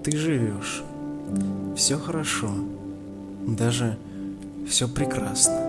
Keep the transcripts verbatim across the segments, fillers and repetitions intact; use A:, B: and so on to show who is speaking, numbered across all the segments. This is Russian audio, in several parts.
A: Ты живешь. Все хорошо. Даже все прекрасно.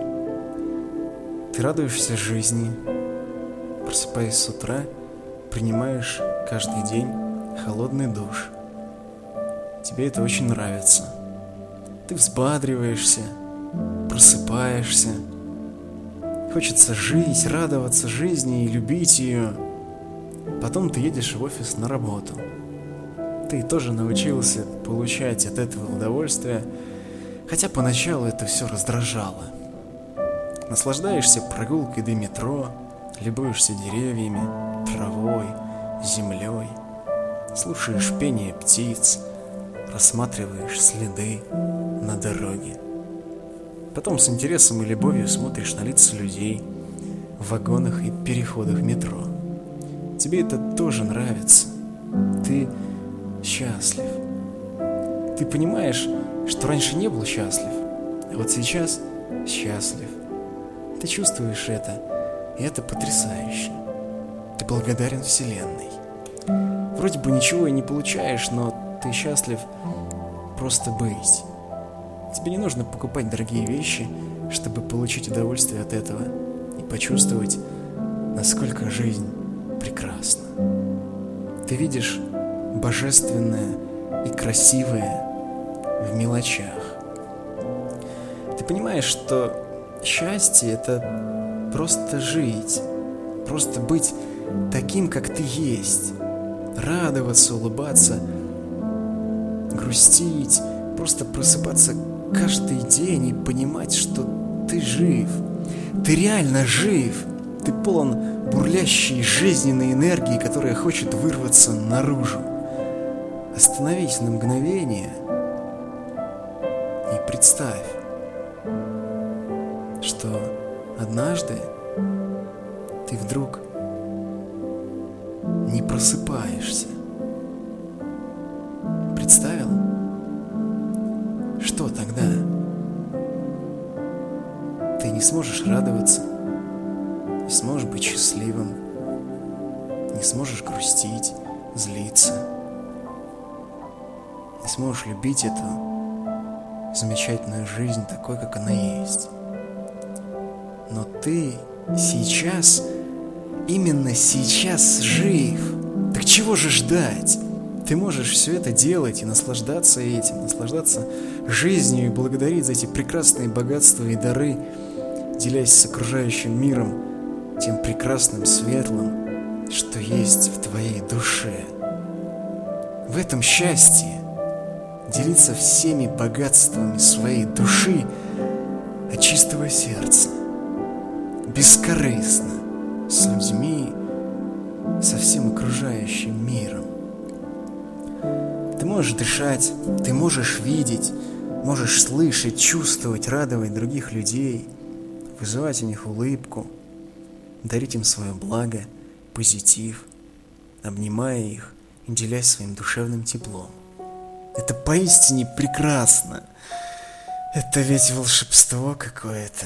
A: Ты радуешься жизни. Просыпаясь с утра, принимаешь каждый день холодный душ. Тебе это очень нравится. Ты взбадриваешься, просыпаешься. Хочется жить, радоваться жизни и любить ее. Потом ты едешь в офис на работу. Ты тоже научился получать от этого удовольствие, хотя поначалу это все раздражало. Наслаждаешься прогулкой до метро, любуешься деревьями, травой, землей, слушаешь пение птиц, рассматриваешь следы на дороге. Потом с интересом и любовью смотришь на лица людей в вагонах и переходах метро. Тебе это тоже нравится. Ты счастлив. Ты понимаешь, что раньше не был счастлив, а вот сейчас счастлив. Ты чувствуешь это, и это потрясающе. Ты благодарен Вселенной. Вроде бы ничего и не получаешь, но ты счастлив просто быть. Тебе не нужно покупать дорогие вещи, чтобы получить удовольствие от этого и почувствовать, насколько жизнь прекрасна. Ты видишь божественное и красивое в мелочах. Ты понимаешь, что счастье — это просто жить, просто быть таким, как ты есть, радоваться, улыбаться, грустить, просто просыпаться каждый день и понимать, что ты жив, ты реально жив, ты полон бурлящей жизненной энергии, которая хочет вырваться наружу. Остановись на мгновение и представь, что однажды ты вдруг не просыпаешься. Представил? Что тогда? Ты не сможешь радоваться, не сможешь быть счастливым, не сможешь грустить, злиться, не сможешь любить эту замечательную жизнь такой, как она есть. Но ты сейчас, именно сейчас жив. Так чего же ждать? Ты можешь все это делать и наслаждаться этим, наслаждаться жизнью и благодарить за эти прекрасные богатства и дары, делясь с окружающим миром тем прекрасным, светлым, что есть в твоей душе. В этом счастье делиться всеми богатствами своей души от чистого сердца, бескорыстно, с людьми, со всем окружающим миром. Ты можешь дышать, ты можешь видеть, можешь слышать, чувствовать, радовать других людей, вызывать у них улыбку, дарить им свое благо, позитив, обнимая их и делясь своим душевным теплом. Это поистине прекрасно. Это ведь волшебство какое-то.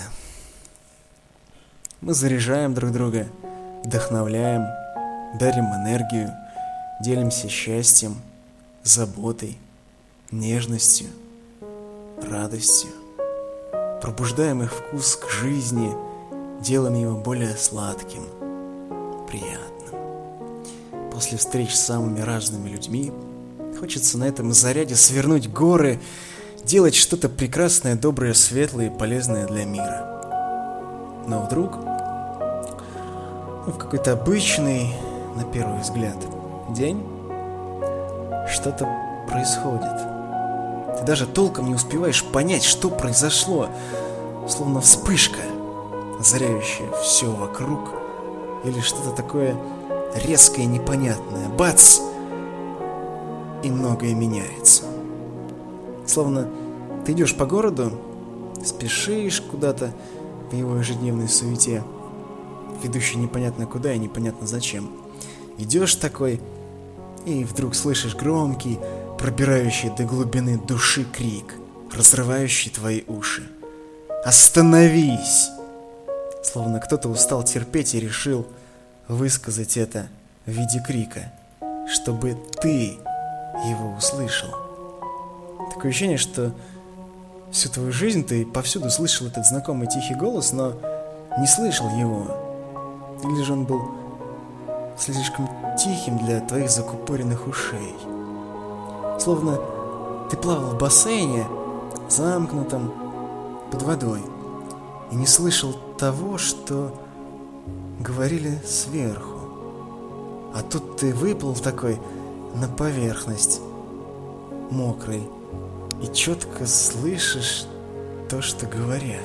A: Мы заряжаем друг друга, вдохновляем, дарим энергию, делимся счастьем, заботой, нежностью, радостью. Пробуждаем их вкус к жизни, делаем его более сладким, приятным. После встреч с самыми разными людьми хочется на этом заряде свернуть горы, делать что-то прекрасное, доброе, светлое и полезное для мира. Но вдруг, ну, в какой-то обычный, на первый взгляд, день что-то происходит. Ты даже толком не успеваешь понять, что произошло, словно вспышка, озаряющая все вокруг, или что-то такое резкое и непонятное. Бац! И многое меняется. Словно ты идешь по городу, спешишь куда-то в его ежедневной суете, ведущей непонятно куда и непонятно зачем. Идешь такой, и вдруг слышишь громкий, пробирающий до глубины души крик, разрывающий твои уши. «Остановись!» Словно кто-то устал терпеть и решил высказать это в виде крика, чтобы ты его услышал. Такое ощущение, что всю твою жизнь ты повсюду слышал этот знакомый тихий голос, но не слышал его. Или же он был слишком тихим для твоих закупоренных ушей. Словно ты плавал в бассейне, замкнутом, под водой, и не слышал того, что говорили сверху. А тут ты выплыл такой на поверхность, мокрый, и четко слышишь то, что говорят.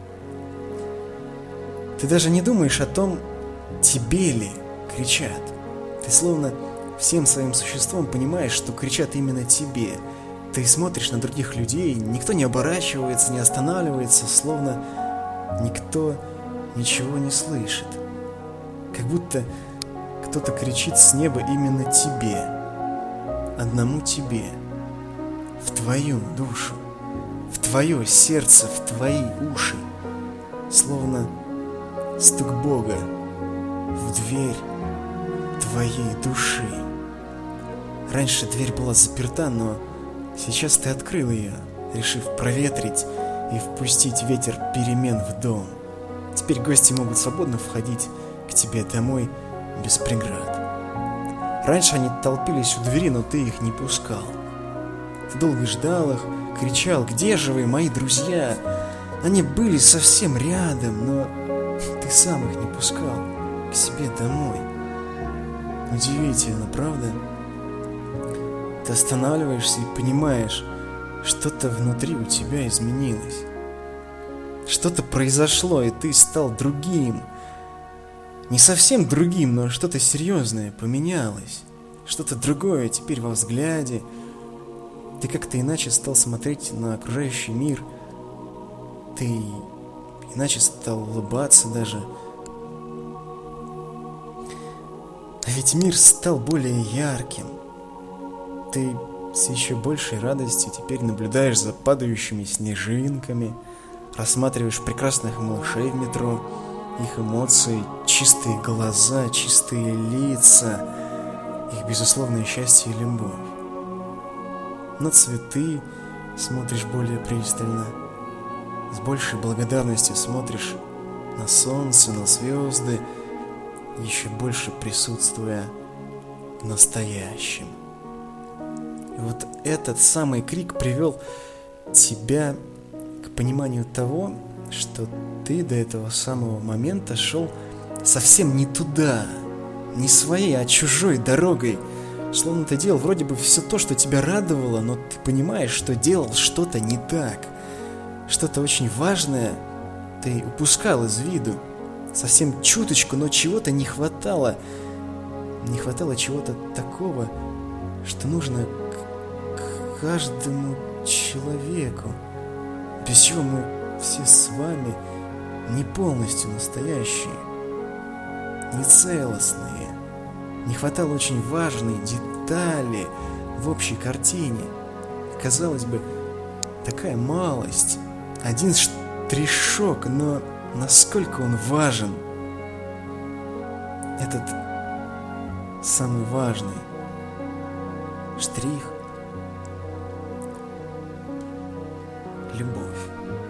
A: Ты даже не думаешь о том, тебе ли кричат. Ты словно всем своим существом понимаешь, что кричат именно тебе. Ты смотришь на других людей, никто не оборачивается, не останавливается, словно никто ничего не слышит. Как будто кто-то кричит с неба именно тебе, одному тебе, в твою душу, в твое сердце, в твои уши, словно стук Бога в дверь твоей души. Раньше дверь была заперта, но сейчас ты открыл ее, решив проветрить и впустить ветер перемен в дом. Теперь гости могут свободно входить к тебе домой без преград. Раньше они толпились у двери, но ты их не пускал. Ты долго ждал их, кричал: «Где же вы, мои друзья?» Они были совсем рядом, но ты сам их не пускал к себе домой. Удивительно, правда? Ты останавливаешься и понимаешь, что-то внутри у тебя изменилось. Что-то произошло, и ты стал другим. Не совсем другим, но что-то серьезное поменялось. Что-то другое теперь во взгляде. Ты как-то иначе стал смотреть на окружающий мир. Ты иначе стал улыбаться даже. А ведь мир стал более ярким. Ты с еще большей радостью теперь наблюдаешь за падающими снежинками, рассматриваешь прекрасных малышей в метро, их эмоции, чистые глаза, чистые лица, их безусловное счастье и любовь. На цветы смотришь более пристально, с большей благодарностью смотришь на солнце, на звезды, еще больше присутствуя в настоящем. И вот этот самый крик привел тебя к пониманию того, что ты до этого самого момента шел совсем не туда, не своей, а чужой дорогой. Словно ты делал вроде бы все то, что тебя радовало, но ты понимаешь, что делал что-то не так. Что-то очень важное ты упускал из виду. Совсем чуточку, но чего-то не хватало. Не хватало чего-то такого, что нужно к, к каждому человеку. Без чего мы все с вами не полностью настоящие, не целостные. Не хватало очень важной детали в общей картине. Казалось бы, такая малость, один штришок, но насколько он важен. Этот самый важный штрих — любовь.